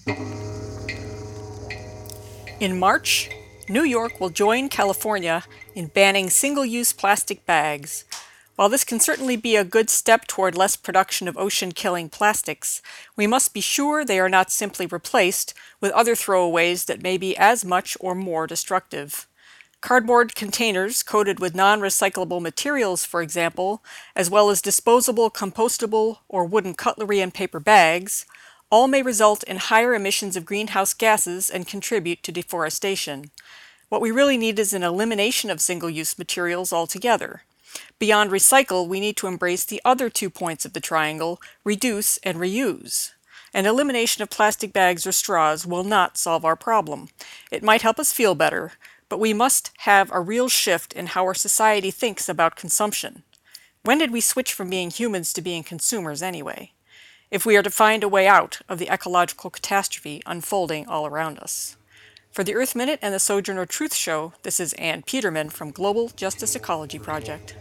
In March, New York will join California in banning single-use plastic bags. While this can certainly be a good step toward less production of ocean-killing plastics, we must be sure they are not simply replaced with other throwaways that may be as much or more destructive. Cardboard containers coated with non-recyclable materials, for example, as well as disposable, compostable, or wooden cutlery and paper bags, all may result in higher emissions of greenhouse gases and contribute to deforestation. What we really need is an elimination of single-use materials altogether. Beyond recycle, we need to embrace the other 2 points of the triangle: reduce and reuse. An elimination of plastic bags or straws will not solve our problem. It might help us feel better, but we must have a real shift in how our society thinks about consumption. When did we switch from being humans to being consumers anyway? If we are to find a way out of the ecological catastrophe unfolding all around us. For the Earth Minute and the Sojourner Truth Show, this is Ann Peterman from Global Justice Ecology Project.